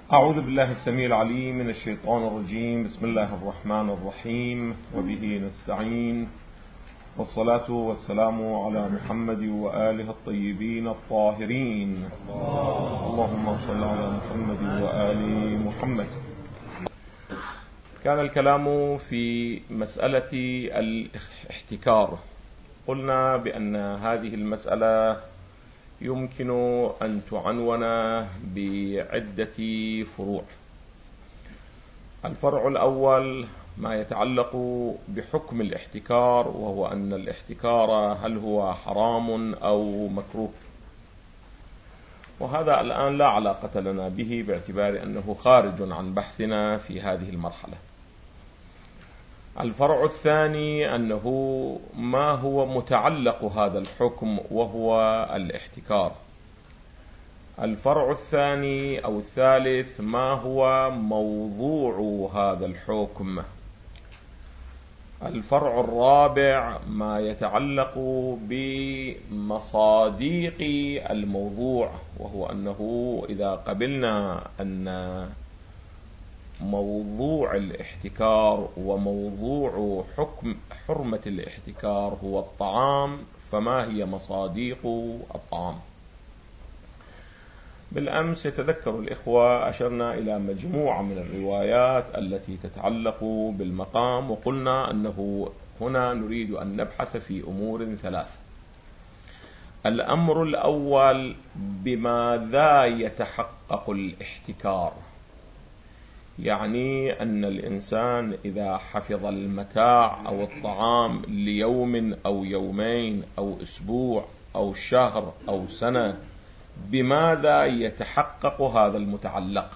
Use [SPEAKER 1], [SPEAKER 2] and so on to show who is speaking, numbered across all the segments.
[SPEAKER 1] أعوذ بالله السميع العليم من الشيطان الرجيم. بسم الله الرحمن الرحيم، وبه نستعين، والصلاة والسلام على محمد وآله الطيبين الطاهرين. اللهم صل على محمد وآل محمد. كان الكلام في مسألة الاحتكار. قلنا بأن هذه المسألة يمكن أن تعنون بعدة فروع. الفرع الأول ما يتعلق بحكم الاحتكار، وهو أن الاحتكار هل هو حرام أو مكروه، وهذا الآن لا علاقة لنا به باعتبار أنه خارج عن بحثنا في هذه المرحلة. الفرع الثاني أنه ما هو متعلق هذا الحكم وهو الاحتكار. الفرع الثاني أو الثالث ما هو موضوع هذا الحكم. الفرع الرابع ما يتعلق بمصادق الموضوع، وهو أنه إذا قبلنا أن موضوع الاحتكار وموضوع حرمة الاحتكار هو الطعام، فما هي مصادق الطعام؟ بالأمس يتذكر الإخوة أشرنا إلى مجموعة من الروايات التي تتعلق بالمقام، وقلنا أنه هنا نريد أن نبحث في أمور ثلاث. الأمر الأول بماذا يتحقق الاحتكار، يعني أن الإنسان إذا حفظ المتاع أو الطعام ليوم أو يومين أو أسبوع أو شهر أو سنة، بماذا يتحقق هذا المتعلق؟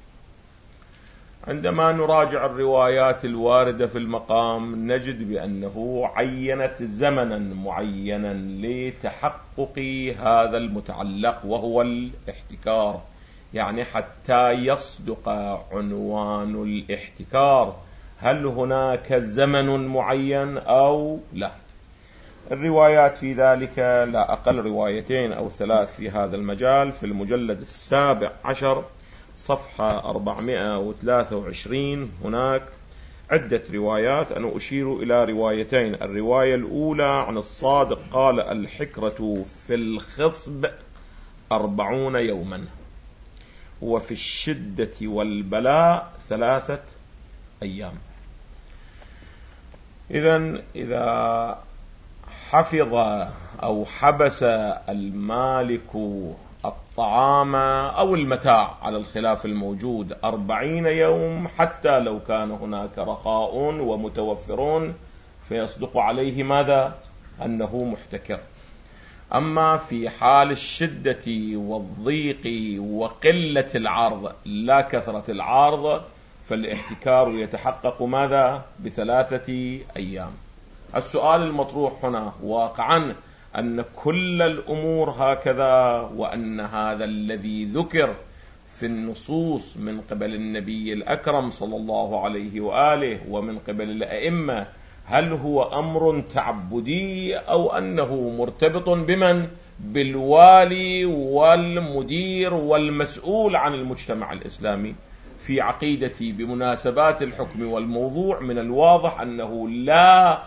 [SPEAKER 1] عندما نراجع الروايات الواردة في المقام نجد بأنه عينت زمنا معينا لتحقق هذا المتعلق وهو الاحتكار، يعني حتى يصدق عنوان الاحتكار هل هناك زمن معين أو لا. الروايات في ذلك لا أقل روايتين أو ثلاث في هذا المجال. في المجلد 17 صفحة 423 هناك عدة روايات، أنا أشير إلى روايتين. الرواية الأولى عن الصادق قال: الحكرة في الخصب 40 يوما، وفي الشدة والبلاء 3 أيام. إذا حفظ أو حبس المالك الطعام أو المتاع على الخلاف الموجود 40 يوم، حتى لو كان هناك رخاء ومتوفرون، فيصدق عليه ماذا؟ أنه محتكر. أما في حال الشدة والضيق وقلة العرض لا كثرة العرض، فالاحتكار يتحقق ماذا؟ ب3 أيام. السؤال المطروح هنا واقعا أن كل الأمور هكذا، وأن هذا الذي ذكر في النصوص من قبل النبي الأكرم صلى الله عليه وآله ومن قبل الأئمة هل هو أمر تعبدي أو أنه مرتبط بمن؟ بالوالي والمدير والمسؤول عن المجتمع الإسلامي؟ في عقيدتي بمناسبات الحكم والموضوع من الواضح أنه لا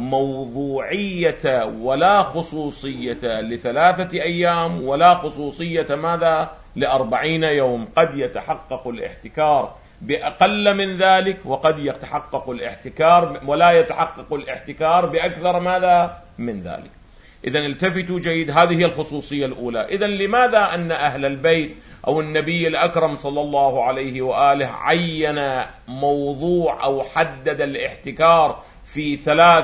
[SPEAKER 1] موضوعية ولا خصوصية ل3 أيام، ولا خصوصية ماذا؟ ل40 يوم. قد يتحقق الاحتكار بأقل من ذلك، وقد يتحقق الاحتكار ولا يتحقق الاحتكار بأكثر ماذا من ذلك. إذن التفتوا جيد، هذه هي الخصوصية الأولى. إذن لماذا أن أهل البيت أو النبي الأكرم صلى الله عليه وآله عين موضوع أو حدد الاحتكار في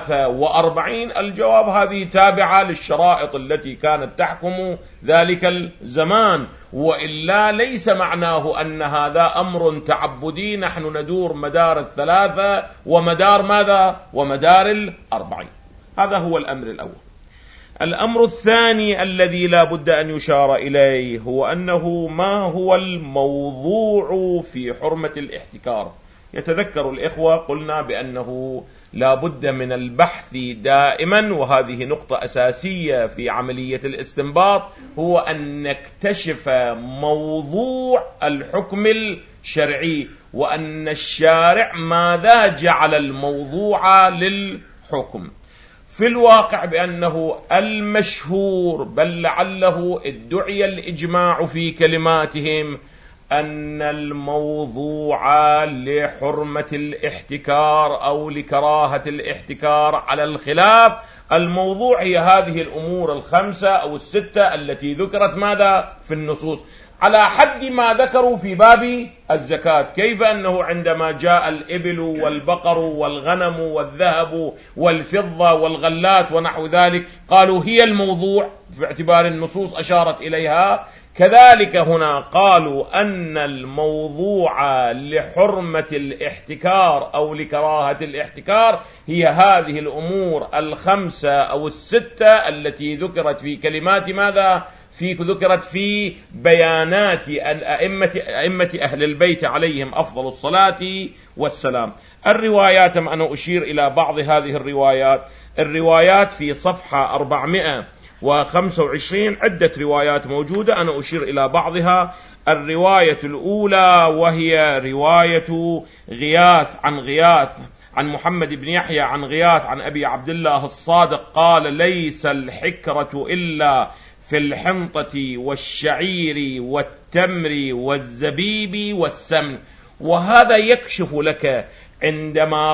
[SPEAKER 1] 43؟ الجواب هذه تابعة للشرائط التي كانت تحكم ذلك الزمان، وإلا ليس معناه أن هذا أمر تعبدي نحن ندور مدار 3 ومدار ماذا؟ ومدار 40. هذا هو الأمر الأول. الأمر الثاني الذي لا بد أن يشار إليه هو أنه ما هو الموضوع في حرمة الاحتكار. يتذكر الإخوة قلنا بأنه لا بد من البحث دائما، وهذه نقطة أساسية في عملية الاستنباط، هو أن نكتشف موضوع الحكم الشرعي، وأن الشارع ماذا جعل الموضوع للحكم. في الواقع بأنه المشهور، بل لعله ادعي الإجماع في كلماتهم، أن الموضوع لحرمة الاحتكار أو لكراهة الاحتكار على الخلاف، الموضوع هي هذه الأمور الخمسة أو الستة التي ذكرت ماذا في النصوص، على حد ما ذكروا في باب الزكاة. كيف أنه عندما جاء الإبل والبقر والغنم والذهب والفضة والغلات ونحو ذلك قالوا هي الموضوع في اعتبار النصوص أشارت إليها، كذلك هنا قالوا أن الموضوع لحرمة الاحتكار أو لكراهة الاحتكار هي هذه الأمور الخمسة أو الستة التي ذكرت في كلمات ماذا؟ ذكرت في بيانات أئمة أهل البيت عليهم أفضل الصلاة والسلام. الروايات، أنا أشير إلى بعض هذه الروايات في صفحة 425 عدة روايات موجودة، أنا أشير إلى بعضها. الرواية الأولى وهي رواية غياث عن محمد بن يحيى عن غياث عن أبي عبد الله الصادق قال: ليس الحكرة إلا في الحنطة والشعير والتمر والزبيب والسمن. وهذا يكشف لك عندما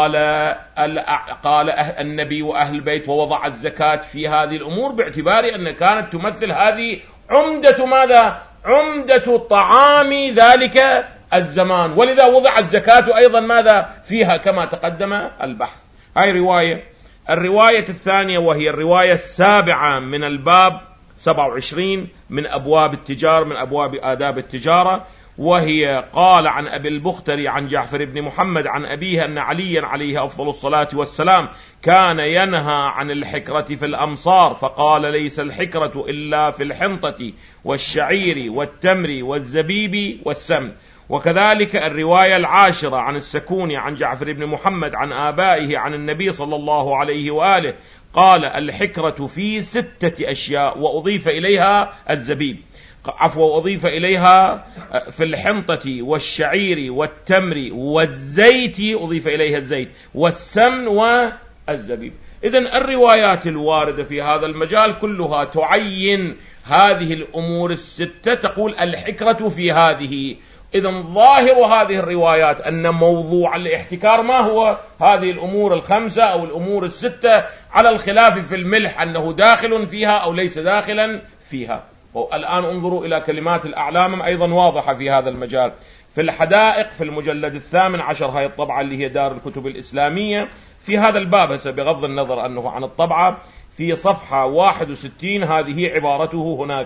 [SPEAKER 1] قال النبي وأهل البيت ووضع الزكاة في هذه الأمور، باعتبار أن كانت تمثل هذه عمدة ماذا؟ عمدة طعام ذلك الزمان، ولذا وضع الزكاة أيضا ماذا فيها كما تقدم البحث. هاي رواية. الرواية الثانية وهي الرواية السابعة من الباب 27 من أبواب التجارة، من أبواب آداب التجارة، وهي قال عن أبي البختري عن جعفر بن محمد عن أبيه أن عليا عليه أفضل الصلاة والسلام كان ينهى عن الحكرة في الأمصار، فقال: ليس الحكرة إلا في الحنطة والشعير والتمر والزبيب والسمن. وكذلك الرواية العاشرة عن السكوني عن جعفر بن محمد عن آبائه عن النبي صلى الله عليه وآله قال: الحكرة في 6 أشياء، وأضيف إليها الزبيب، وأضيف إليها في الحنطة والشعير والتمر والزيت، أضيف إليها الزيت والسمن والزبيب. إذن الروايات الواردة في هذا المجال كلها تعين هذه الأمور الستة، تقول الحكرة في هذه. إذن ظاهر هذه الروايات أن موضوع الاحتكار ما هو؟ هذه الأمور الخمسة أو الأمور الستة، على الخلاف في الملح أنه داخل فيها أو ليس داخلا فيها. والآن انظروا إلى كلمات الأعلام أيضا واضحة في هذا المجال. في الحدائق في المجلد 18، هاي الطبعة اللي هي دار الكتب الإسلامية في هذا الباب، بغض النظر أنه عن الطبعة، في صفحة 61 هذه عبارته هناك،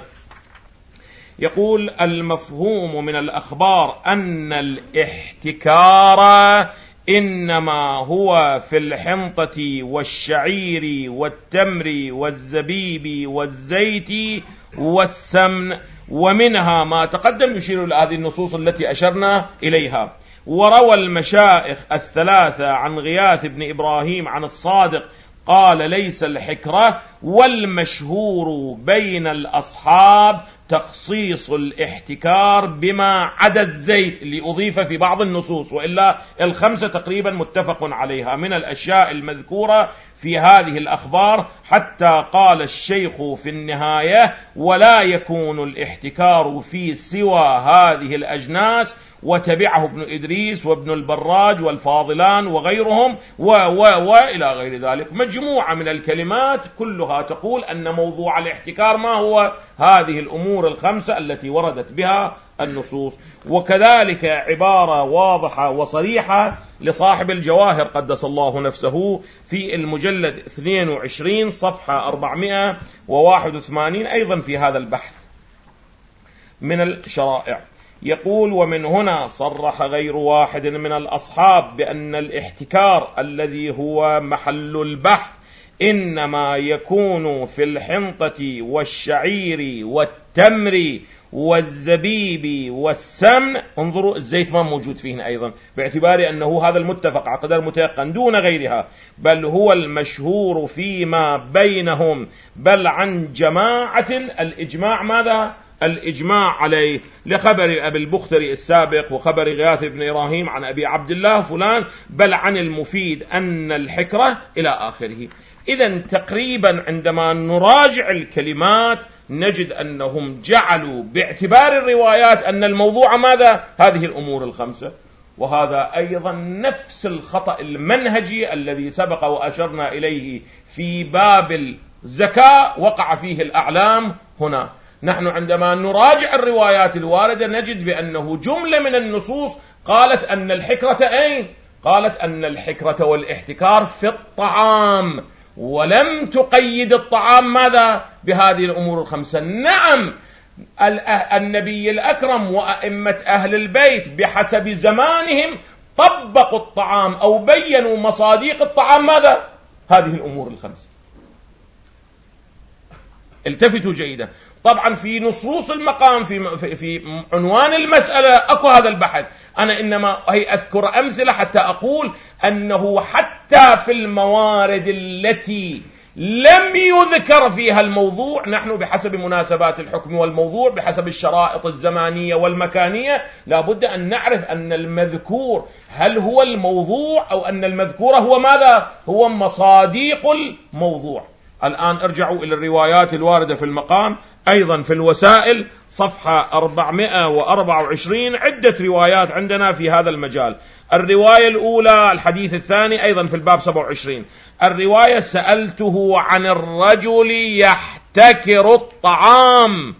[SPEAKER 1] يقول: المفهوم من الأخبار أن الاحتكار إنما هو في الحنطة والشعير والتمر والزبيب والزيت والسمن، ومنها ما تقدم، يشير إلى هذه النصوص التي أشرنا إليها. وروى المشائخ الثلاثة عن غياث بن إبراهيم عن الصادق قال: ليس الحكرة، والمشهور بين الأصحاب تخصيص الاحتكار بما عدا الزيت اللي أضيف في بعض النصوص، وإلا الخمسة تقريبا متفق عليها من الأشياء المذكورة في هذه الأخبار، حتى قال الشيخ في النهاية: ولا يكون الاحتكار في سوى هذه الأجناس. وتبعه ابن إدريس وابن البراج والفاضلان وغيرهم وإلى غير ذلك. مجموعة من الكلمات كلها تقول أن موضوع الاحتكار ما هو؟ هذه الأمور الخمسة التي وردت بها النصوص. وكذلك عبارة واضحة وصريحة لصاحب الجواهر قدس الله نفسه في المجلد 22 صفحة 481 أيضا في هذا البحث من الشرائع، يقول: ومن هنا صرح غير واحد من الأصحاب بأن الاحتكار الذي هو محل البحث إنما يكون في الحنطة والشعير والتمر والزبيب والسمن. انظروا الزيت ما موجود فيه أيضا، باعتبار أنه هذا المتفق على قدر متيقن دون غيرها، بل هو المشهور فيما بينهم، بل عن جماعة الإجماع ماذا؟ الإجماع عليه، لخبر أبي البختري السابق وخبر غياث بن إبراهيم عن أبي عبد الله فلان، بل عن المفيد أن الحكرة إلى آخره. إذن تقريبا عندما نراجع الكلمات نجد أنهم جعلوا باعتبار الروايات أن الموضوع ماذا؟ هذه الأمور الخمسة. وهذا أيضا نفس الخطأ المنهجي الذي سبق وأشرنا إليه في باب الزكاة وقع فيه الأعلام. هنا نحن عندما نراجع الروايات الواردة نجد بأنه جملة من النصوص قالت أن الحكرة أين؟ قالت أن الحكرة والاحتكار في الطعام، ولم تقيد الطعام ماذا؟ بهذه الأمور الخمسة. نعم النبي الأكرم وأئمة أهل البيت بحسب زمانهم طبقوا الطعام أو بيّنوا مصاديق الطعام ماذا؟ هذه الأمور الخمسة. التفتوا جيدا. طبعا في نصوص المقام في عنوان المسألة أكو هذا البحث، أنا إنما هي أذكر أمثلة حتى أقول أنه حتى في الموارد التي لم يذكر فيها الموضوع، نحن بحسب مناسبات الحكم والموضوع بحسب الشرائط الزمانية والمكانية لابد أن نعرف أن المذكور هل هو الموضوع أو أن المذكور هو ماذا؟ هو مصاديق الموضوع. الآن ارجعوا إلى الروايات الواردة في المقام أيضا في الوسائل صفحة 424، عدة روايات عندنا في هذا المجال. الرواية الأولى الحديث الثاني أيضا في الباب 27، الرواية سألته عن الرجل يحتكر الطعام.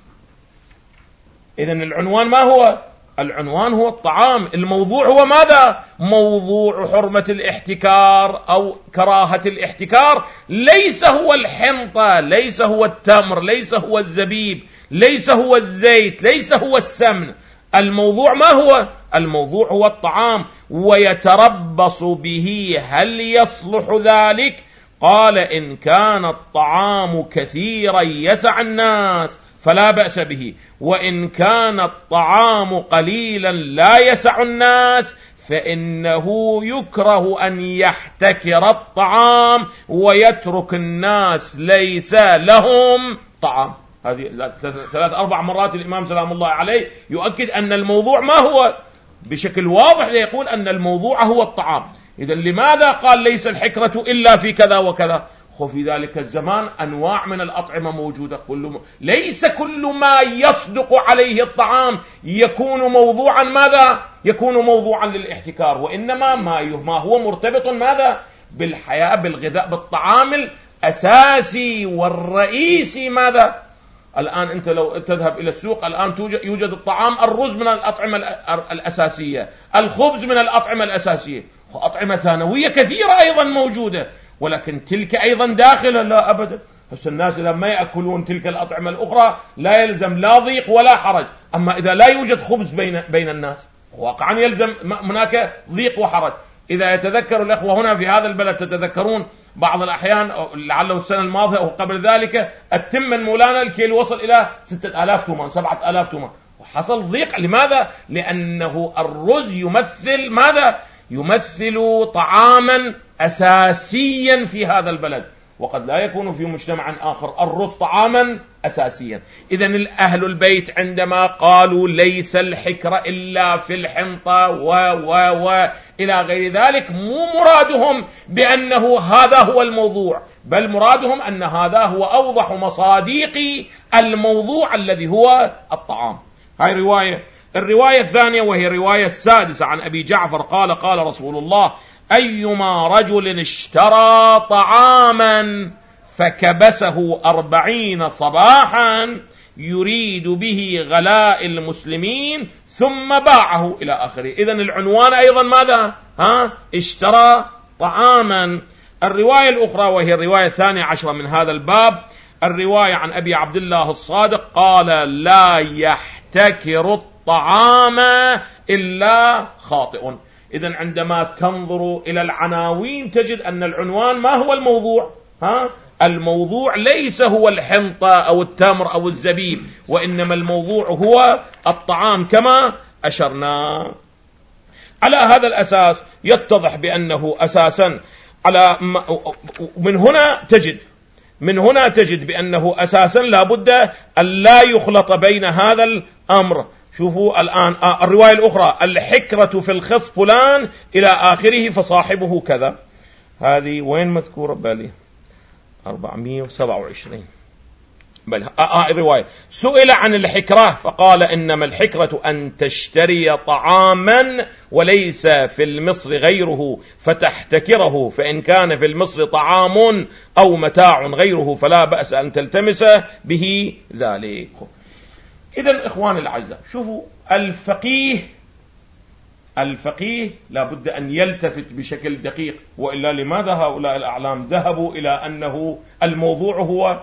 [SPEAKER 1] إذن العنوان ما هو؟ العنوان هو الطعام، الموضوع هو ماذا؟ موضوع حرمة الاحتكار أو كراهة الاحتكار، ليس هو الحنطة، ليس هو التمر، ليس هو الزبيب، ليس هو الزيت، ليس هو السمن. الموضوع ما هو؟ الموضوع هو الطعام. ويتربص به هل يصلح ذلك؟ قال إن كان الطعام كثيرا يسع الناس فلا بأس به، وإن كان الطعام قليلا لا يسع الناس فإنه يكره أن يحتكر الطعام ويترك الناس ليس لهم طعام. هذه 3-4 مرات الإمام سلام الله عليه يؤكد أن الموضوع ما هو، بشكل واضح يقول أن الموضوع هو الطعام. إذن لماذا قال ليس الحكرة إلا في كذا وكذا؟ في ذلك الزمان أنواع من الأطعمة موجودة، ليس كل ما يصدق عليه الطعام يكون موضوعا ماذا؟ يكون موضوعا للاحتكار، وإنما ما هو مرتبط ماذا؟ بالحياة، بالغذاء، بالطعام الأساسي والرئيسي ماذا؟ الآن أنت لو تذهب إلى السوق الآن يوجد الطعام، الرز من الأطعمة الأساسية، الخبز من الأطعمة الأساسية، وأطعمة ثانوية كثيرة أيضا موجودة، ولكن تلك أيضا داخلة لا أبدا. بس الناس إذا ما يأكلون تلك الأطعمة الأخرى لا يلزم لا ضيق ولا حرج. أما إذا لا يوجد خبز بين الناس واقعا يلزم هناك ضيق وحرج. إذا يتذكر الأخوة هنا في هذا البلد تتذكرون بعض الأحيان لعله السنة الماضية أو قبل ذلك التم المولانا الكيلو وصل إلى 6000 تومان 7000 تومان، وحصل ضيق. لماذا؟ لأنه الرز يمثل ماذا؟ يمثل طعاما أساسيا في هذا البلد، وقد لا يكون في مجتمع آخر الرز طعاما أساسيا. إذن أهل البيت عندما قالوا ليس الحكر إلا في الحنطة إلى غير ذلك، مو مرادهم بأنه هذا هو الموضوع، بل مرادهم أن هذا هو أوضح مصاديق الموضوع الذي هو الطعام. هاي رواية. الرواية الثانية وهي الرواية السادسة عن أبي جعفر قال قال رسول الله أيما رجل اشترى طعاما فكبسه 40 صباحا يريد به غلاء المسلمين ثم باعه إلى آخره. إذن العنوان أيضا ماذا؟ اشترى طعاما. الرواية الأخرى وهي الرواية 12 من هذا الباب، الرواية عن أبي عبد الله الصادق قال لا يحتكر الطعام إلا خاطئ. إذن عندما تنظر إلى العناوين تجد أن العنوان ما هو الموضوع؟ الموضوع ليس هو الحنطة أو التمر أو الزبيب، وإنما الموضوع هو الطعام كما أشرنا. على هذا الأساس يتضح بأنه أساسا من هنا تجد بأنه أساسا لا بد أن لا يخلط بين هذا الأمر. شوفوا الآن الرواية الأخرى: الحكرة في الخص فلان إلى آخره فصاحبه كذا. هذه وين مذكورة؟ بالي 427 بل الرواية. سئل عن الحكرة فقال: إنما الحكرة أن تشتري طعاما وليس في المصر غيره فتحتكره، فإن كان في المصر طعام أو متاع غيره فلا بأس أن تلتمس به ذلك. إذن إخواني الأعزاء، شوفوا الفقيه لا بد أن يلتفت بشكل دقيق، وإلا لماذا هؤلاء الأعلام ذهبوا إلى أنه الموضوع هو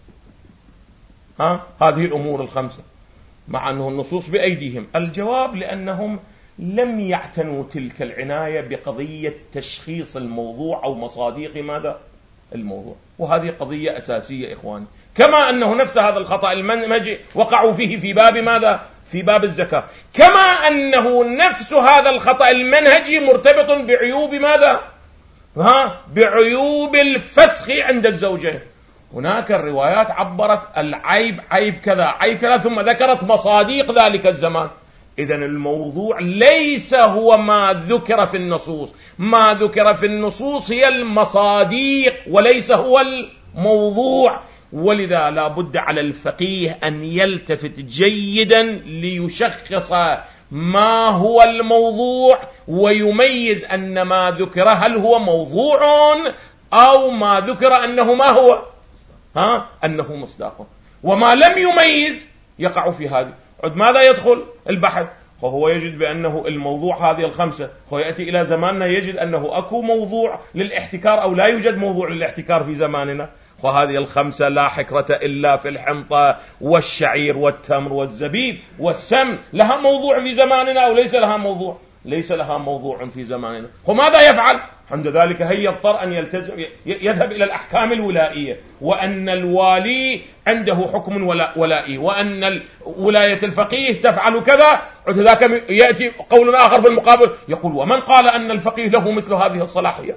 [SPEAKER 1] هذه الأمور الخمسة مع أنه النصوص بأيديهم؟ الجواب: لأنهم لم يعتنوا تلك العناية بقضية تشخيص الموضوع أو مصادق ماذا الموضوع، وهذه قضية أساسية إخواني. كما أنه نفس هذا الخطأ المنهجي وقعوا فيه في باب ماذا؟ في باب الزكاة. كما أنه نفس هذا الخطأ المنهجي مرتبط بعيوب ماذا؟ بعيوب الفسخ عند الزوجين. هناك الروايات عبرت العيب عيب كذا عيب كذا، ثم ذكرت مصادق ذلك الزمان. إذن الموضوع ليس هو ما ذكر في النصوص، ما ذكر في النصوص هي المصادق وليس هو الموضوع. ولذا لا بد على الفقيه أن يلتفت جيدا ليشخص ما هو الموضوع ويميز أن ما ذكر هل هو موضوع أو ما ذكر أنه ما هو أنه مصداق. وما لم يميز يقع في هذه. ماذا يدخل البحث؟ وهو يجد بأنه الموضوع هذه الخمسة، هو يأتي إلى زماننا يجد أنه أكو موضوع للاحتكار أو لا يوجد موضوع للاحتكار في زماننا. وهذه الخمسة لا حكرة إلا في الحنطة والشعير والتمر والزبيب والسمن، لها موضوع في زماننا أو ليس لها موضوع؟ ليس لها موضوع في زماننا. وماذا يفعل؟ عند ذلك هي يضطر أن يذهب إلى الأحكام الولائية، وأن الوالي عنده حكم ولائي، وأن ولاية الفقيه تفعل كذا. عند ذاك يأتي قول آخر في المقابل يقول: ومن قال أن الفقيه له مثل هذه الصلاحية؟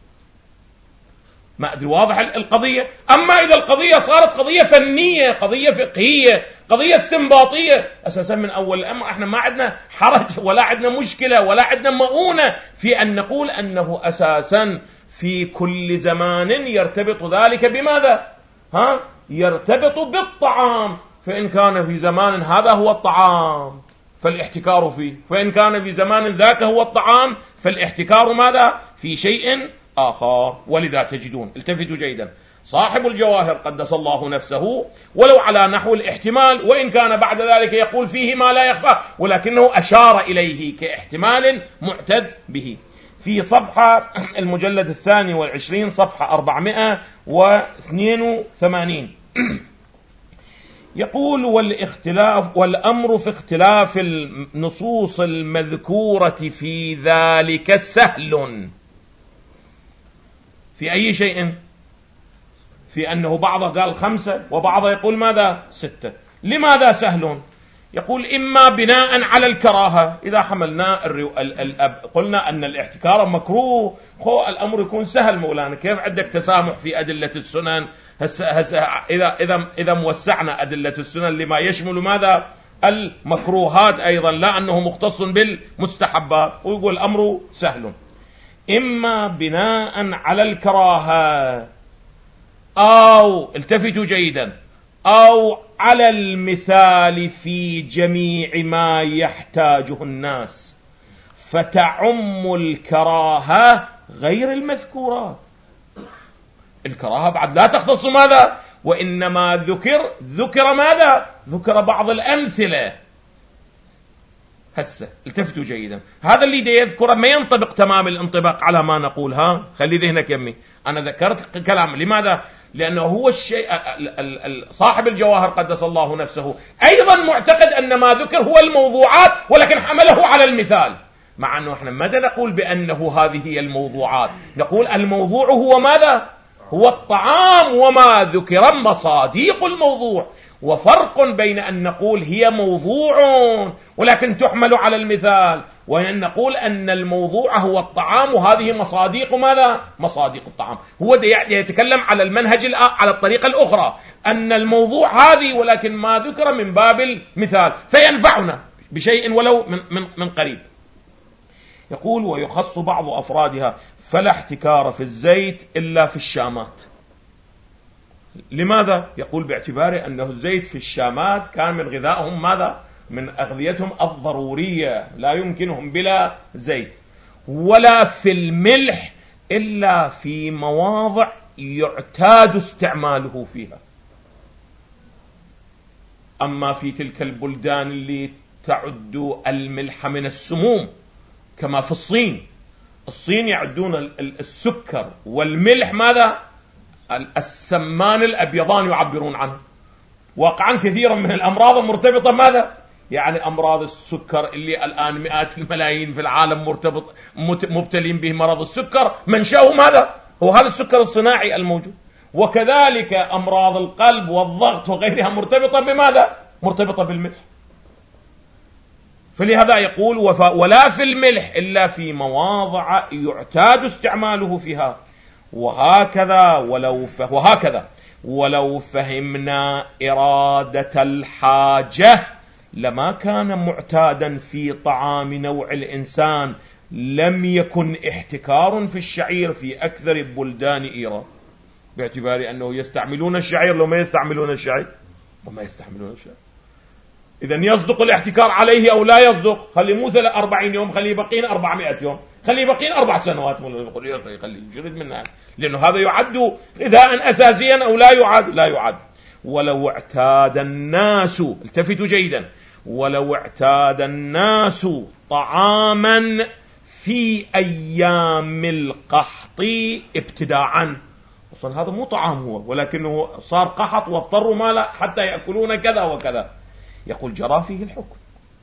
[SPEAKER 1] ما أدري واضح القضية. أما إذا القضية صارت قضية فنية، قضية فقهية، قضية استنباطية، أساسا من أول الأمر احنا ما عندنا حرج ولا عندنا مشكلة ولا عندنا مؤونة في أن نقول أنه أساسا في كل زمان يرتبط ذلك بماذا؟ يرتبط بالطعام. فإن كان في زمان هذا هو الطعام فالاحتكار فيه، فإن كان في زمان ذاك هو الطعام فالاحتكار ماذا؟ في شيء آخر. ولذا تجدون، التفتوا جيدا، صاحب الجواهر قدس الله نفسه ولو على نحو الاحتمال، وإن كان بعد ذلك يقول فيه ما لا يخفى، ولكنه أشار إليه كاحتمال معتد به. في صفحة المجلد 22 صفحة 482 يقول: والأمر في اختلاف النصوص المذكورة في ذلك سهل. في أي شيء؟ في أنه بعضه قال 5 وبعضه يقول ماذا؟ 6. لماذا سهل؟ يقول: إما بناء على الكراهة. إذا حملنا قلنا أن الاحتكار مكروه، الأمر يكون سهل. مولانا كيف عندك تسامح في أدلة السنن؟ إذا موسعنا أدلة السنن لما يشمل ماذا؟ المكروهات أيضا، لا أنه مختص بالمستحبات. ويقول الأمر سهل. إما بناء على الكراهة، أو التفتوا جيدا، أو على المثال في جميع ما يحتاجه الناس، فتعم الكراهة غير المذكورات. الكراهة بعد لا تختص ماذا؟ وإنما ذكر ماذا؟ ذكر بعض الأمثلة. هسه التفتوا جيدا، هذا اللي دي يذكره ما ينطبق تمام الانطباق على ما نقول. خلي ذهنك يمي، أنا ذكرت كلام. لماذا؟ لأنه هو الشيء صاحب الجواهر قدس الله نفسه أيضا معتقد أن ما ذكر هو الموضوعات، ولكن حمله على المثال، مع أنه احنا ماذا نقول بأنه هذه هي الموضوعات؟ نقول الموضوع هو ماذا؟ هو الطعام وما ذكر مصاديق الموضوع. وفرق بين أن نقول هي موضوع ولكن تحمل على المثال، وأن نقول أن الموضوع هو الطعام وهذه مصاديق ماذا؟ مصاديق الطعام. هو يتكلم على المنهج على الطريقة الأخرى، أن الموضوع هذه ولكن ما ذكر من باب المثال فينفعنا بشيء ولو من قريب. يقول ويخص بعض أفرادها فلا احتكار في الزيت إلا في الشامات. لماذا؟ يقول باعتبار أنه الزيت في الشامات كان من غذائهم ماذا؟ من أغذيتهم الضرورية، لا يمكنهم بلا زيت. ولا في الملح إلا في مواضع يعتاد استعماله فيها. أما في تلك البلدان اللي تعد الملح من السموم كما في الصين يعدون السكر والملح ماذا؟ السمان الأبيضان يعبرون عنه. واقعا كثيرا من الأمراض المرتبطة ماذا؟ يعني أمراض السكر اللي الآن مئات الملايين في العالم مبتلين به مرض السكر، منشأه ماذا؟ هو هذا السكر الصناعي الموجود. وكذلك أمراض القلب والضغط وغيرها مرتبطة بماذا؟ مرتبطة بالملح. فلهذا يقول ولا في الملح إلا في مواضع يعتاد استعماله فيها. وهكذا ولو فهمنا إرادة الحاجة لما كان معتادا في طعام نوع الإنسان لم يكن احتكار في الشعير في أكثر بلدان إيران، باعتبار أنه يستعملون الشعير. لو ما يستعملون الشعير وما يستعملون الشعير، إذن يصدق الاحتكار عليه أو لا يصدق؟ خلي مو 40 يوم، خلي يبقين 400 يوم، خلي يبقين 4 سنوات، خلي يجرد منها، لأنه هذا يعد غذاء أساسيا أو لا يعد؟ لا يعد. ولو اعتاد الناس، التفتوا جيدا، ولو اعتاد الناس طعاما في أيام القحط ابتداعا، أصلا هذا مو طعام هو، ولكنه صار قحط واضطروا مالا حتى يأكلون كذا وكذا، يقول جرى فيه الحكم.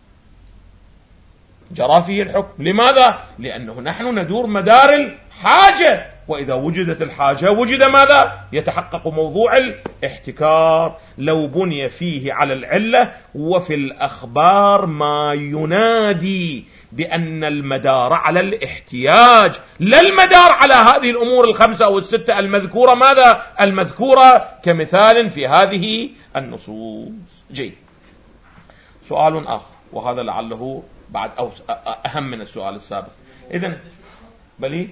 [SPEAKER 1] جرى فيه الحكم. لماذا؟ لأنه نحن ندور مدار الحاجة، وإذا وجدت الحاجة وجد ماذا؟ يتحقق موضوع الاحتكار لو بني فيه على العلة. وفي الأخبار ما ينادي بأن المدار على الاحتياج لا المدار على هذه الأمور الخمسة أو الستة المذكورة ماذا؟ المذكورة كمثال في هذه النصوص. جيد. سؤال آخر، وهذا لعله بعد أهم من السؤال السابق. إذن بلي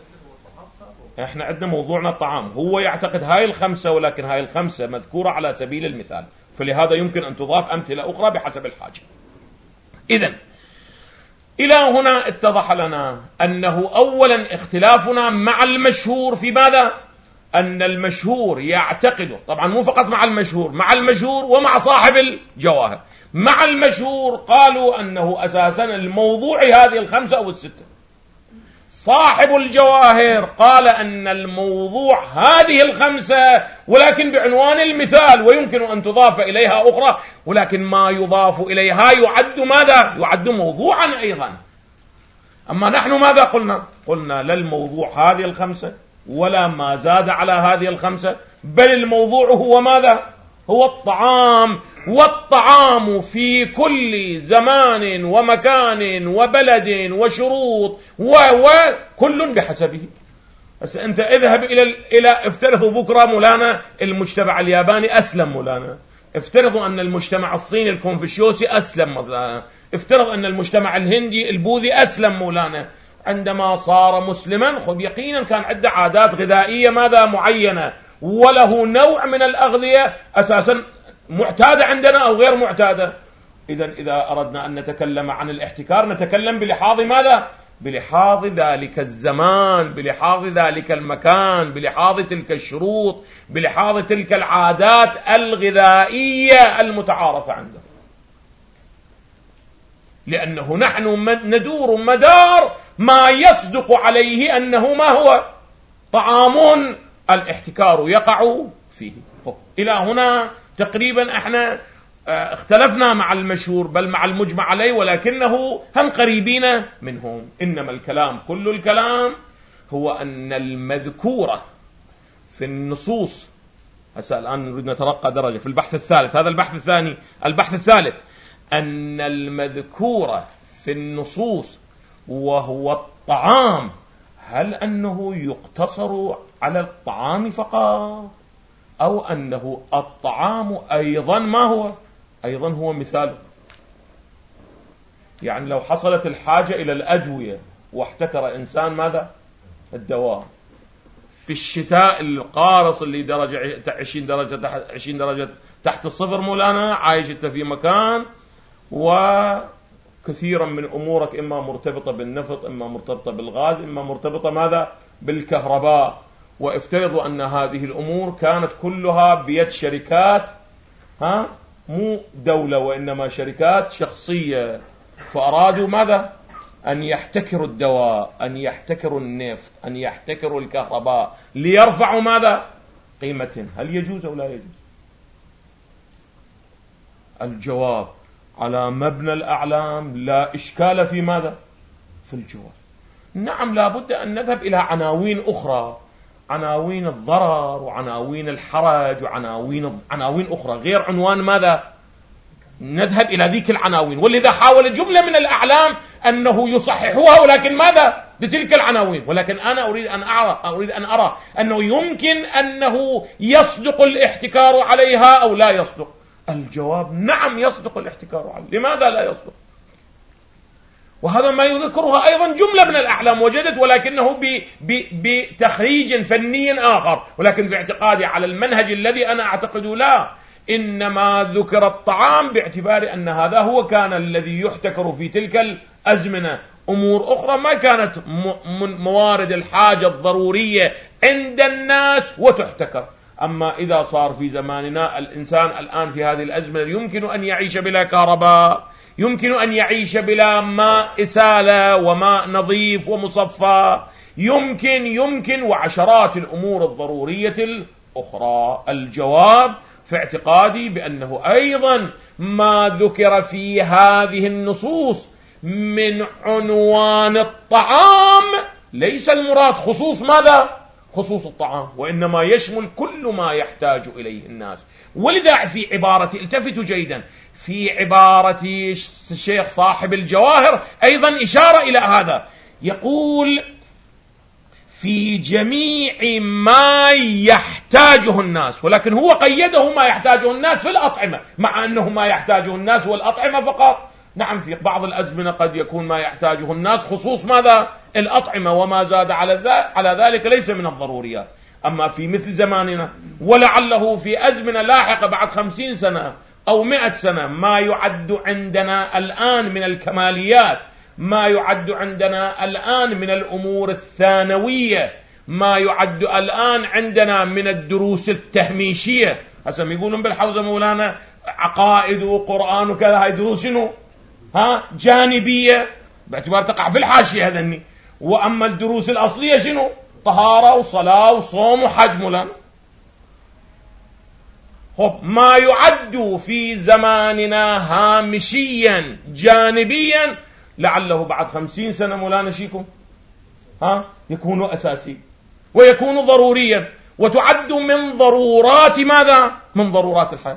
[SPEAKER 1] احنا عندنا موضوعنا الطعام، هو يعتقد هاي الخمسة، ولكن هاي الخمسة مذكورة على سبيل المثال، فلهذا يمكن أن تضاف أمثلة أخرى بحسب الحاجة. إذن إلى هنا اتضح لنا أنه أولا اختلافنا مع المشهور في ماذا؟ أن المشهور يعتقد، طبعا مو فقط مع المشهور ومع صاحب الجواهر. مع المشهور قالوا أنه أساسا الموضوع هذه الخمسة أو الستة. صاحب الجواهر قال أن الموضوع هذه الخمسة ولكن بعنوان المثال، ويمكن أن تضاف إليها أخرى، ولكن ما يضاف إليها يعد ماذا؟ يعد موضوعا أيضا. أما نحن ماذا قلنا؟ قلنا لا الموضوع هذه الخمسة ولا ما زاد على هذه الخمسة، بل الموضوع هو ماذا؟ هو الطعام. والطعام في كل زمان ومكان وبلد وشروط وكل بحسبه. بس أنت اذهب إلى افترضوا بكرة مولانا المجتمع الياباني أسلم مولانا، افترضوا أن المجتمع الصيني الكونفوشيوسي أسلم مولانا، افترض أن المجتمع الهندي البوذي أسلم مولانا. عندما صار مسلما خب يقينا كان عنده عادات غذائية ماذا؟ معينة، وله نوع من الأغذية أساسا معتادة عندنا أو غير معتادة. إذا أردنا أن نتكلم عن الاحتكار نتكلم بلحاظ ماذا؟ بلحاظ ذلك الزمان، بلحاظ ذلك المكان، بلحاظ تلك الشروط، بلحاظ تلك العادات الغذائية المتعارفة عنده. لأنه نحن ندور مدار ما يصدق عليه أنه ما هو طعام الاحتكار يقع فيه. إلى هنا تقريبا احنا اختلفنا مع المشهور بل مع المجمع عليه، ولكنه هم قريبين منهم. إنما الكلام كل الكلام هو أن المذكورة في النصوص. هسه الآن نريد نترقى درجة في البحث الثالث. هذا البحث الثاني. البحث الثالث أن المذكورة في النصوص وهو الطعام، هل أنه يقتصر على الطعام فقط، أو أنه الطعام أيضا ما هو أيضا هو مثال؟ يعني لو حصلت الحاجة إلى الأدوية واحتكر إنسان ماذا؟ الدواء. في الشتاء القارص اللي درجة 20 درجة تحت الصفر مولانا، عايش انت في مكان وكثيرا من أمورك إما مرتبطة بالنفط، إما مرتبطة بالغاز، إما مرتبطة ماذا؟ بالكهرباء. وافترضوا أن هذه الأمور كانت كلها بيد شركات، مو دولة وإنما شركات شخصية، فأرادوا ماذا؟ أن يحتكروا الدواء، أن يحتكروا النفط، أن يحتكروا الكهرباء ليرفعوا ماذا؟ قيمتهم. هل يجوز أو لا يجوز؟ الجواب على مبنى الأعلام لا إشكال في ماذا؟ في الجواز. نعم، لابد أن نذهب إلى عناوين أخرى، عناوين الضرر وعناوين الحرج وعناوين أخرى غير عنوان ماذا؟ نذهب إلى ذيك العناوين. ولذا حاول جملة من الأعلام أنه يصححوها، ولكن ماذا؟ بتلك العناوين. ولكن أنا أريد أن أرى أنه يمكن أنه يصدق الاحتكار عليها أو لا يصدق. الجواب نعم، يصدق الاحتكار عليها. لماذا لا يصدق؟ وهذا ما يذكرها أيضا جملة من الأعلام وجدت، ولكنه بتخريج فني آخر. ولكن في اعتقادي على المنهج الذي أنا أعتقده لا، إنما ذكر الطعام باعتبار أن هذا هو كان الذي يحتكر في تلك الأزمنة. أمور أخرى ما كانت موارد الحاجة الضرورية عند الناس وتحتكر. أما إذا صار في زماننا الإنسان الآن في هذه الأزمنة يمكن أن يعيش بلا كهرباء، يمكن أن يعيش بلا ماء إسالة وماء نظيف ومصفى، يمكن وعشرات الأمور الضرورية الأخرى. الجواب في اعتقادي بأنه أيضا ما ذكر في هذه النصوص من عنوان الطعام ليس المراد خصوص ماذا؟ خصوص الطعام، وإنما يشمل كل ما يحتاج إليه الناس. ولذا في عبارة، التفتوا جيدا، في عبارة الشيخ صاحب الجواهر أيضا إشارة إلى هذا، يقول في جميع ما يحتاجه الناس، ولكن هو قيده ما يحتاجه الناس في الأطعمة، مع أنه ما يحتاجه الناس والأطعمة فقط. نعم، في بعض الأزمنة قد يكون ما يحتاجه الناس خصوص ماذا؟ الأطعمة، وما زاد على ذلك ليس من الضروريات. أما في مثل زماننا، ولعله في أزمنة لاحقة بعد 50 سنة أو 100 سنة، ما يعد عندنا الآن من الكماليات، ما يعد عندنا الآن من الأمور الثانوية، ما يعد الآن عندنا من الدروس التهميشية. هسه يقولون بالحوزة مولانا عقائد وقرآن وكذا، هاي دروس شنو؟ جانبية باعتبار تقع في الحاشية هذني. وأما الدروس الأصلية شنو؟ طهارة وصلاة وصوم وحج مولانا. ما يعد في زماننا هامشيا جانبيا لعله بعد 50 سنة مولانا شيكم يكون أساسي ويكون ضروريا، وتعد من ضرورات ماذا؟ من ضرورات الحياة.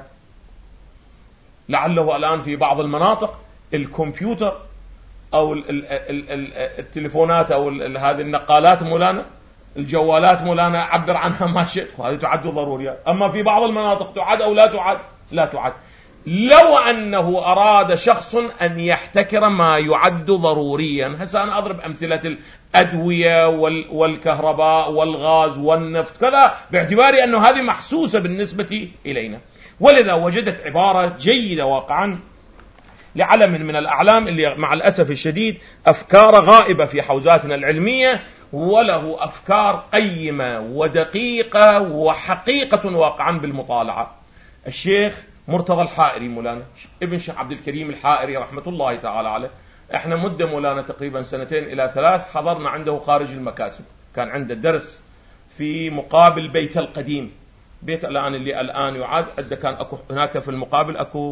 [SPEAKER 1] لعله الآن في بعض المناطق الكمبيوتر أو التليفونات أو هذه النقالات مولانا، الجوالات مولانا، عبر عنها ما شئت، وهذه تعد ضروريات. أما في بعض المناطق تعد أو لا تعد؟ لا تعد. لو أنه أراد شخص أن يحتكر ما يعد ضروريا، هسه أنا أضرب أمثلة الأدوية والكهرباء والغاز والنفط كذا، باعتبار أنه هذه محسوسة بالنسبة إلينا. ولذا وجدت عبارة جيدة واقعا لعلم من الأعلام اللي مع الأسف الشديد أفكار غائبة في حوزاتنا العلمية، وله أفكار قيمة ودقيقة وحقيقة واقعا بالمطالعة. الشيخ مرتضى الحائري مولانا، ابن شيخ عبد الكريم الحائري رحمة الله تعالى عليه، احنا مدة مولانا تقريبا 2 إلى 3 حضرنا عنده خارج المكاسب. كان عنده درس في مقابل بيت القديم، بيت الآن اللي الآن يعاد، كان أكو هناك في المقابل أكو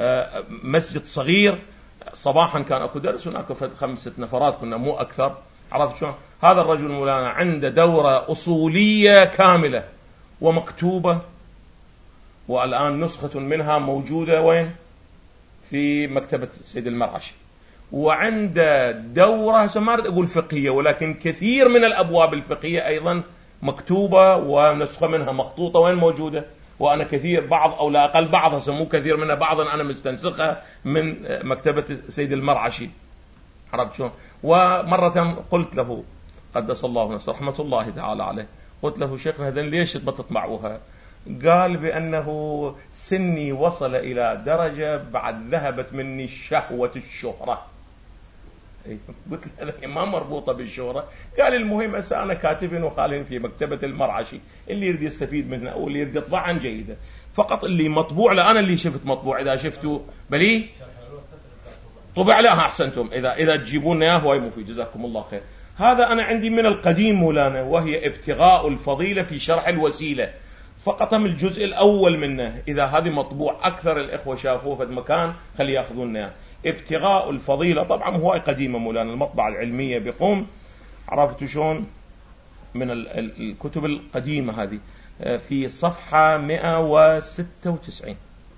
[SPEAKER 1] مسجد صغير، صباحا كان أكو درس، هناك 5-6 نفرات كنا مو أكثر. عرفت شلون؟ هذا الرجل مولانا عنده دورة أصولية كاملة ومكتوبة، والآن نسخة منها موجودة وين؟ في مكتبة سيد المرعشي. وعنده دورة ما أريد أقول فقهية، ولكن كثير من الأبواب الفقهية أيضا مكتوبة ونسخة منها مخطوطة وين موجودة. وأنا كثير بعض أو لا أقل بعضها سموه كثير منها بعضا أنا مستنسخها من مكتبة سيد المرعشي. عرفت شلون؟ ومرة قلت له قدس الله نفسه رحمة الله تعالى عليه، قلت له شيخنا هذا ليش بتطبعوها؟ قال بأنه سني وصل إلى درجة بعد ذهبت مني شهوة الشهرة. قلت له هذا ما مربوطة بالشهرة. قال المهم أنا كاتب وقال في مكتبة المرعشي، اللي يريد يستفيد منها أو اللي يريد يطبعها جيدة، فقط اللي مطبوع له أنا اللي شفت مطبوع، إذا شفتوا بلي طبع له أحسنتم، إذا تجيبون إياه هو مفيد جزاكم الله خير. هذا أنا عندي من القديم مولانا، وهي ابتغاء الفضيلة في شرح الوسيلة، فقط من الجزء الأول منه. إذا هذه مطبوع أكثر الإخوة شافوه في المكان خلي يأخذونها. ابتغاء الفضيلة طبعا هو قديمة مولانا، المطبعة العلمية بقوم، عرفتوا شلون، من الكتب القديمة هذه، في صفحة 196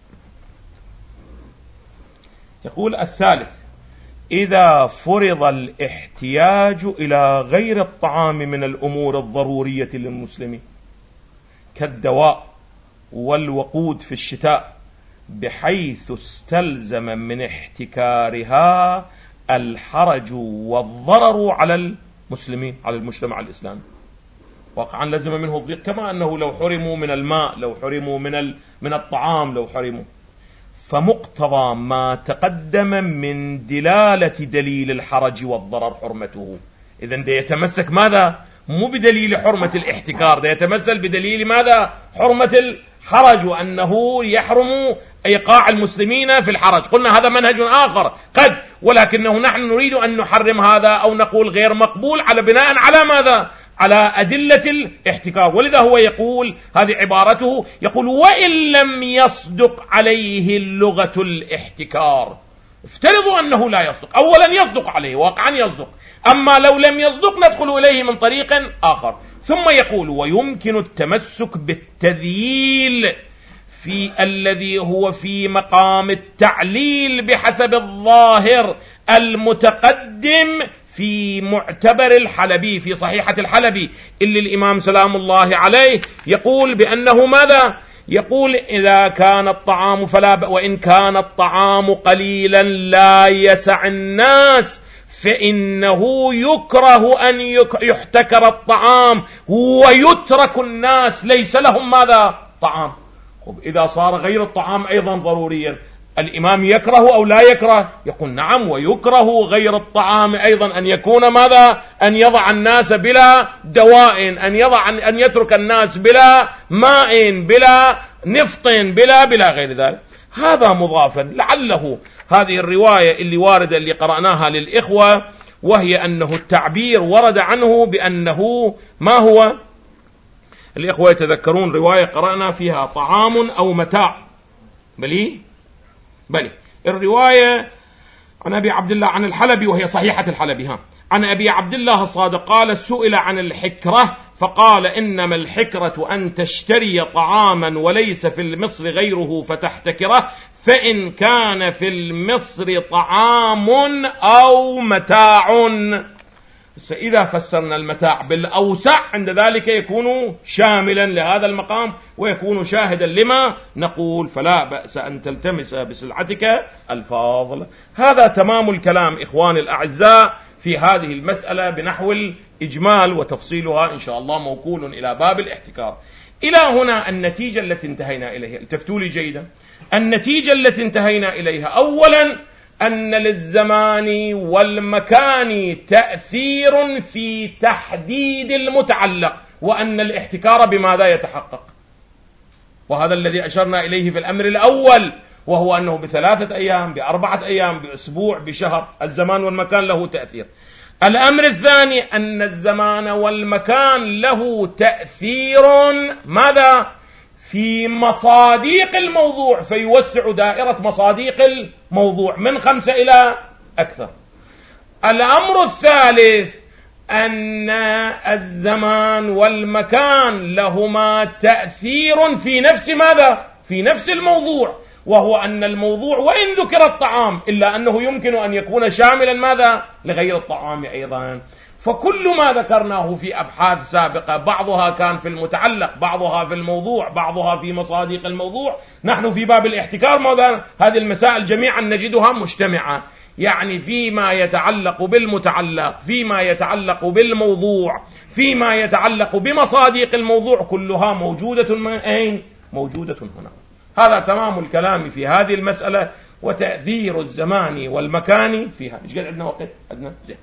[SPEAKER 1] يقول: الثالث: إذا فرض الاحتياج إلى غير الطعام من الأمور الضرورية للمسلمين كالدواء والوقود في الشتاء، بحيث استلزم من احتكارها الحرج والضرر على المسلمين، على المجتمع الإسلامي، واقعا لزم منه الضيق، كما أنه لو حرموا من الماء، لو حرموا من الطعام، لو حرموا. فمقتضى ما تقدم من دلالة دليل الحرج والضرر حرمته. إذن ده يتمسك ماذا؟ مو بدليل حرمة الاحتكار، ده يتمثل بدليل ماذا؟ حرمة الحرج، وأنه يحرم إيقاع المسلمين في الحرج. قلنا هذا منهج آخر قد، ولكنه نحن نريد أن نحرم هذا أو نقول غير مقبول على بناء على ماذا؟ على أدلة الاحتكار. ولذا هو يقول، هذه عبارته، يقول: وإن لم يصدق عليه اللغة الاحتكار. افترضوا أنه لا يصدق، أولا يصدق عليه، واقعا يصدق، أما لو لم يصدق ندخل إليه من طريق آخر. ثم يقول: ويمكن التمسك بالتذييل في الذي هو في مقام التعليل بحسب الظاهر المتقدم في معتبر الحلبي، في صحيحة الحلبي، اللي الإمام سلام الله عليه يقول بأنه ماذا؟ يقول: إذا كان الطعام فلا وإن كان الطعام قليلا لا يسع الناس فإنه يكره أن يحتكر الطعام ويترك الناس ليس لهم ماذا؟ طعام. إذا صار غير الطعام أيضا ضروريا، الإمام يكره أو لا يكره؟ يقول نعم، ويكره غير الطعام أيضا أن يكون ماذا؟ أن يضع الناس بلا دواء، أن يترك الناس بلا ماء، بلا نفط، بلا غير ذلك. هذا مضافا، لعله هذه الرواية اللي واردة اللي قرأناها للإخوة، وهي أنه التعبير ورد عنه بأنه ما هو؟ الإخوة يتذكرون رواية قرأنا فيها طعام أو متاع، بلي الرواية عن أبي عبد الله عن الحلبي، وهي صحيحة الحلبي، عن أبي عبد الله الصادق قال: سئل عن الحكرة فقال: إنما الحكرة أن تشتري طعاما وليس في المصر غيره فتحتكره، فإن كان في المصر طعام أو متاع. إذا فسرنا المتاع بالأوسع عند ذلك يكون شاملا لهذا المقام ويكون شاهدا لما نقول، فلا بأس أن تلتمس بسلعتك الفاضل. هذا تمام الكلام إخواني الأعزاء في هذه المسألة بنحو الإجمال، وتفصيلها إن شاء الله موكول إلى باب الاحتكار. إلى هنا النتيجة التي انتهينا إليها، التفتوا لي جيدا، النتيجة التي انتهينا إليها: أولا أن للزمان والمكان تأثير في تحديد المتعلق، وأن الاحتكار بماذا يتحقق، وهذا الذي أشرنا إليه في الأمر الأول، وهو أنه ب3 أيام، ب4 أيام، بأسبوع، بشهر، الزمان والمكان له تأثير. الأمر الثاني أن الزمان والمكان له تأثير ماذا؟ في مصاديق الموضوع، فيوسع دائرة مصاديق الموضوع من 5 إلى أكثر. الأمر الثالث أن الزمان والمكان لهما تأثير في نفس ماذا؟ في نفس الموضوع، وهو أن الموضوع وإن ذكر الطعام إلا أنه يمكن أن يكون شاملا ماذا؟ لغير الطعام أيضا. فكل ما ذكرناه في أبحاث سابقة بعضها كان في المتعلق، بعضها في الموضوع، بعضها في مصادق الموضوع، نحن في باب الاحتكار هذه المسائل جميعا نجدها مجتمعة، يعني فيما يتعلق بالمتعلق، فيما يتعلق بالموضوع، فيما يتعلق بمصادق الموضوع، كلها موجودة من أين؟ موجودة هنا. هذا تمام الكلام في هذه المسألة وتأثير الزمان والمكان فيها. إيش قال عندنا وقت؟ عندنا زين.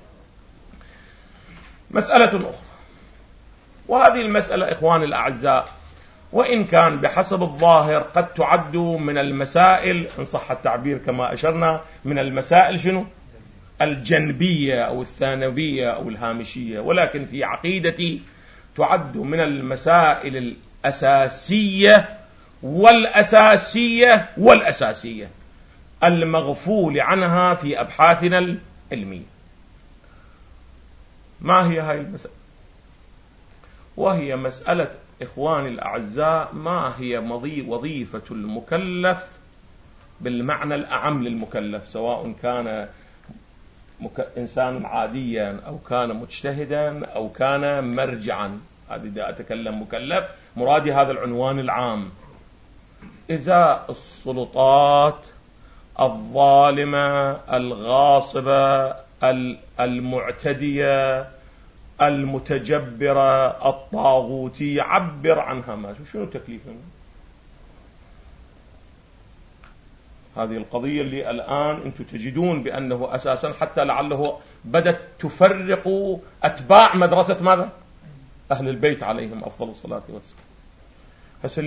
[SPEAKER 1] مسألة أخرى، وهذه المسألة إخواني الأعزاء وإن كان بحسب الظاهر قد تعد من المسائل إن صح التعبير كما أشرنا من المسائل شنو؟ الجنبية أو الثانوية أو الهامشية، ولكن في عقيدتي تعد من المسائل الأساسية والأساسية المغفول عنها في أبحاثنا العلمية. ما هي هاي المسألة؟ وهي مسألة إخواني الأعزاء ما هي وظيفة المكلف بالمعنى الأعم للمكلف، سواء كان إنسان عاديا أو كان مجتهدا أو كان مرجعا. هذه إذا أتكلم مكلف مرادي هذا العنوان العام. إزاء السلطات الظالمة الغاصبة المعتدية المتجبرة الطاغوتية، عبر عنها ما شنو تكليفهم؟ هذه القضية اللي الآن أنتم تجدون بأنه أساسا حتى لعله بدت تفرق أتباع مدرسة ماذا؟ أهل البيت عليهم أفضل الصلاة والسلام. هسه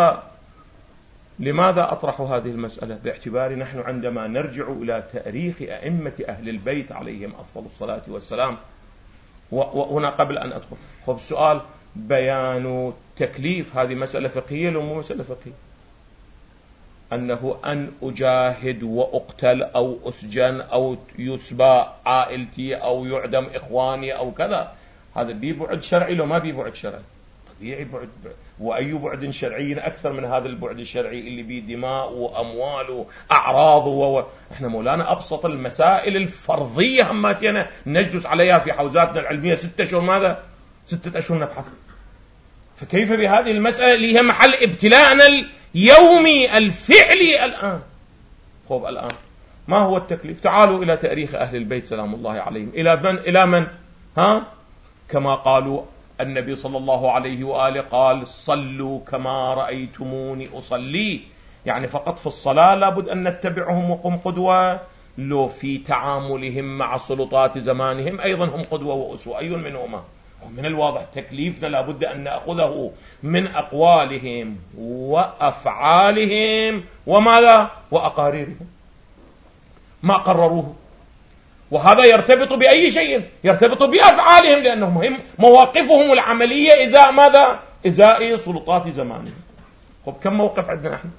[SPEAKER 1] لماذا أطرح هذه المسألة؟ باعتبار نحن عندما نرجع إلى تاريخ أئمة أهل البيت عليهم أفضل الصلاة والسلام، وهنا قبل أن أدخل خب سؤال بيان تكليف، هذه مسألة فقهية لو مو مسألة فقهية؟ أنه أن أجاهد وأقتل أو أسجن أو يسبى عائلتي أو يعدم إخواني أو كذا، هذا بيبعد شرعي لو ما بيبعد شرعي؟ طبيعي بعد. وأي بعد شرعي أكثر من هذا البعد الشرعي اللي بيه دماء وأموال وأعراض إحنا مولانا أبسط المسائل الفرضية هماتينا نجلس عليها في حوزاتنا العلمية 6 أشهر ماذا؟ 6 أشهر نبحث. فكيف بهذه المسألة اللي هي محل ابتلاءنا اليومي الفعلي الآن؟ خب الآن ما هو التكليف؟ تعالوا إلى تاريخ أهل البيت سلام الله عليهم. إلى من؟ كما قالوا النبي صلى الله عليه وآله قال صلوا كما رأيتموني أصلي، يعني فقط في الصلاة لابد أن نتبعهم وهم قدوة، لو في تعاملهم مع سلطات زمانهم أيضا هم قدوة وأسوة. أي منهما؟ ومن الواضح تكليفنا لابد أن نأخذه من أقوالهم وأفعالهم وماذا؟ وأقاريرهم ما قرروه. وهذا يرتبط بأي شيء؟ يرتبط بأفعالهم، لأنهم هم مواقفهم العملية إزاء ماذا؟ إزاء سلطات زمانهم. خب كم موقف عندنا نحن؟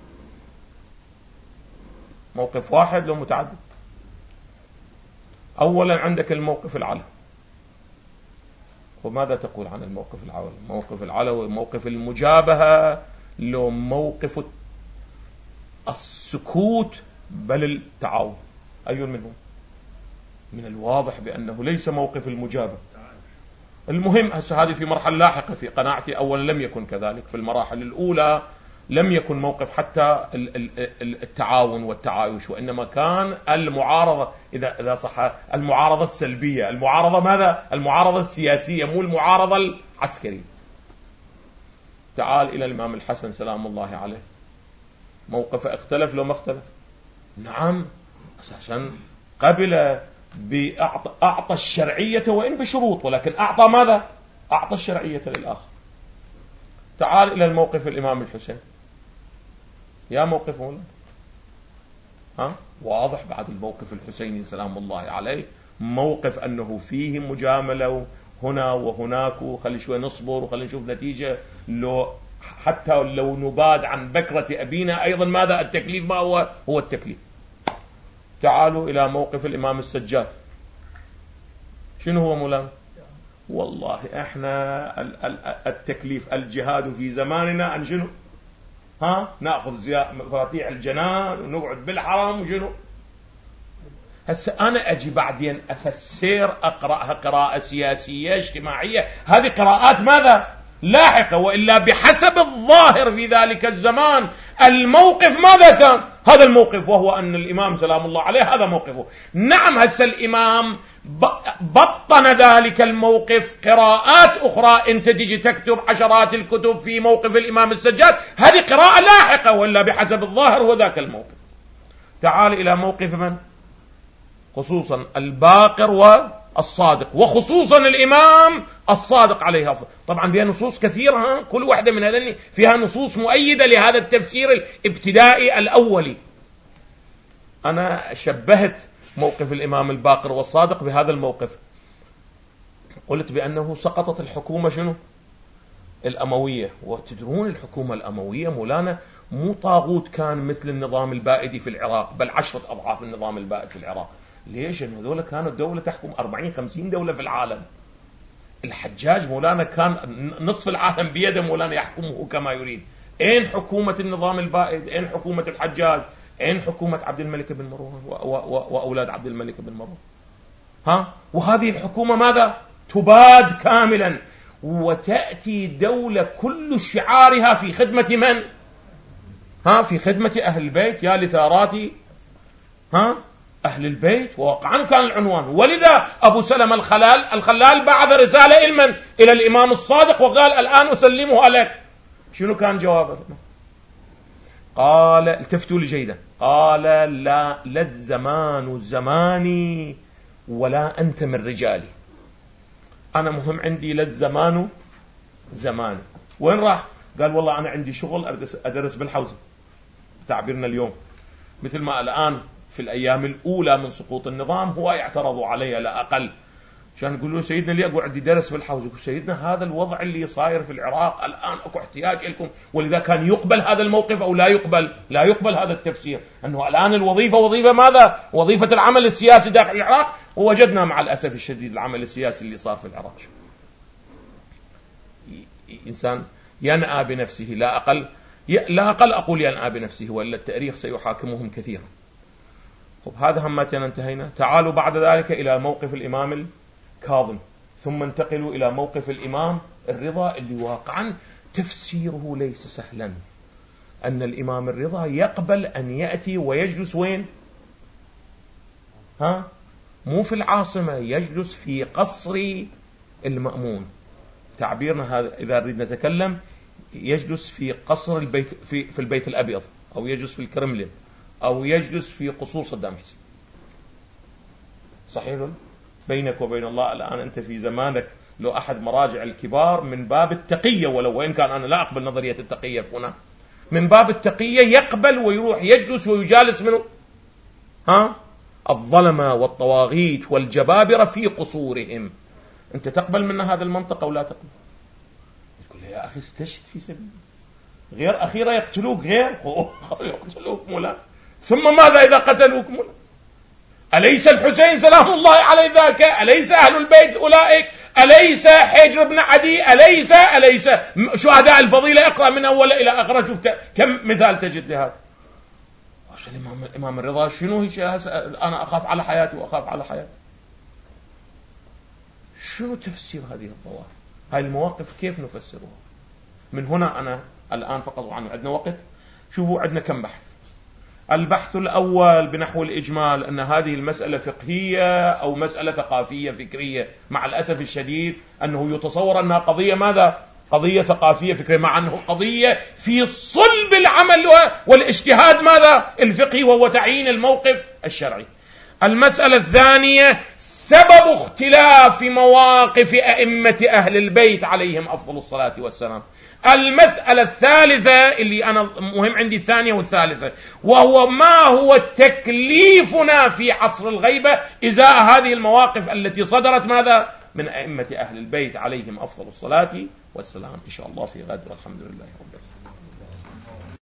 [SPEAKER 1] موقف واحد لو متعدد؟ أولا عندك الموقف العلوي. وماذا تقول عن الموقف العلوي؟ موقف العلوي موقف المجابهة لو موقف السكوت بل التعاون؟ أي منهم؟ من الواضح بأنه ليس موقف المجابة. المهم هذه في مرحلة لاحقة في قناعتي. أولا لم يكن كذلك في المراحل الأولى، لم يكن موقف حتى التعاون والتعايش، وإنما كان المعارضة، إذا صح المعارضة السلبية. المعارضة ماذا؟ المعارضة السياسية مو المعارضة العسكرية. تعال إلى الإمام الحسن سلام الله عليه، موقف اختلف لو ما اختلف؟ نعم، أساسا قبل أعطى الشرعية وإن بشروط، ولكن أعطى ماذا؟ أعطى الشرعية للآخر. تعال إلى الموقف الإمام الحسين، يا موقفه واضح بعد الموقف الحسيني سلام الله عليه، موقف أنه فيه مجاملة هنا وهناك، وخلي شوي نصبر وخلي نشوف نتيجة. حتى لو نباد عن بكرة أبينا أيضا ماذا التكليف؟ ما هو التكليف. تعالوا إلى موقف الإمام السجاد، شنو هو مولانا؟ والله احنا التكليف الجهاد في زماننا أن شنو؟ نأخذ مفاتيح الجنان ونقعد بالحرم وشنو؟ هسه أنا أجي بعدين أفسر أقرأها قراءة سياسية اجتماعية، هذه قراءات ماذا؟ لاحقة. وإلا بحسب الظاهر في ذلك الزمان الموقف ماذا كان؟ هذا الموقف، وهو أن الإمام سلام الله عليه هذا موقفه. نعم، هسه الإمام بطن ذلك الموقف قراءات أخرى، أنت تجي تكتب عشرات الكتب في موقف الإمام السجاد، هذه قراءة لاحقة، وإلا بحسب الظاهر هو ذاك الموقف. تعال إلى موقف من؟ خصوصا الباقر والصادق، وخصوصا الإمام الصادق عليه الصلاة. طبعا فيها نصوص كثيرة، كل واحدة من هذين فيها نصوص مؤيدة لهذا التفسير الابتدائي الأولي. أنا شبهت موقف الإمام الباقر والصادق بهذا الموقف، قلت بأنه سقطت الحكومة شنو؟ الأموية. وتدرون الحكومة الأموية مولانا مو طاغوت كان مثل النظام البائدي في العراق، بل 10 أضعاف النظام البائد في العراق. ليش؟ إنه هذول كانت دولة تحكم 40-50 دولة في العالم. الحجاج مولانا كان نصف العالم بيده مولانا يحكمه كما يريد. أين حكومة النظام البائد؟ أين حكومة الحجاج؟ أين حكومة عبد الملك بن مروان وأولاد عبد الملك بن مروان؟ وهذه الحكومة ماذا؟ تباد كاملا، وتأتي دولة كل شعارها في خدمة من؟ في خدمة أهل البيت، يا لثارات أهل البيت. وواقعا كان العنوان. ولذا أبو سلمة الخلال بعث رسالة إلى الإمام الصادق وقال الآن أسلمه لك. شنو كان جوابه؟ قال، التفتوا لي جيدا، قال لا الزمان زماني ولا أنت من رجالي. أنا مهم عندي لا الزمان زماني. وين راح؟ قال والله أنا عندي شغل أدرس بالحوزة، تعبيرنا اليوم. مثل ما الآن في الأيام الأولى من سقوط النظام هو يعترضوا علي لا أقل، عشان يقولوا سيدنا ليه أقعد درس بالحوزة؟ يقول سيدنا هذا الوضع اللي صاير في العراق الآن أكو احتياج لكم. ولذا كان يقبل هذا الموقف أو لا يقبل؟ لا يقبل هذا التفسير، أنه الآن الوظيفة وظيفة ماذا؟ وظيفة العمل السياسي داخل العراق. ووجدنا مع الأسف الشديد العمل السياسي اللي صار في العراق إنسان ينأى بنفسه لا أقل أقول ينأى بنفسه، وإلا التاريخ سيحاكمهم كثيرا. هذا همتنا انتهينا. تعالوا بعد ذلك إلى موقف الإمام الكاظم، ثم انتقلوا إلى موقف الإمام الرضا، اللي واقعا تفسيره ليس سهلا. أن الإمام الرضا يقبل أن يأتي ويجلس وين؟ مو في العاصمة، يجلس في قصر المأمون. تعبيرنا هذا إذا نريد نتكلم، يجلس في قصر البيت في البيت الأبيض، أو يجلس في الكرملين، أو يجلس في قصور صدام حسين. صحيح؟ بينك وبين الله الآن أنت في زمانك لو أحد مراجع الكبار من باب التقية، ولو وإن كان أنا لا أقبل نظرية التقية هنا، من باب التقية يقبل ويروح يجلس ويجالس منه الظلمة والطواغيت والجبابرة في قصورهم. أنت تقبل منا هذا المنطق أو لا تقبل؟ يقول يا أخي استشهد في سبيل غير أخيرا يقتلوك، غير يقتلوك مولا، ثم ماذا إذا قتلوك مولا؟ أليس الحسين سلام الله عليه ذاك؟ أليس أهل البيت أولئك؟ أليس حجر بن عدي؟ أليس شهداء الفضيلة؟ اقرأ من أول إلى آخر، شوف كم مثال تجد لهذا. الإمام الرضا شنو أنا أخاف على حياتي وأخاف على حياتي. شنو تفسير هذه الظواهر؟ هاي المواقف كيف نفسرها؟ من هنا أنا الآن فقط وعن عندنا وقت. شوفوا عندنا كم بحث. البحث الأول بنحو الإجمال أن هذه المسألة فقهية أو مسألة ثقافية فكرية. مع الأسف الشديد أنه يتصور أنها قضية ماذا؟ قضية ثقافية فكرية، مع أنه قضية في صلب العمل والاجتهاد ماذا؟ الفقهي، وهو تعيين الموقف الشرعي. المسألة الثانية سبب اختلاف مواقف أئمة أهل البيت عليهم أفضل الصلاة والسلام. المسألة الثالثة اللي أنا مهم عندي، الثانية والثالثة، وهو ما هو تكليفنا في عصر الغيبة إزاء هذه المواقف التي صدرت ماذا؟ من أئمة أهل البيت عليهم أفضل الصلاة والسلام. إن شاء الله في غد، والحمد لله رب العالمين.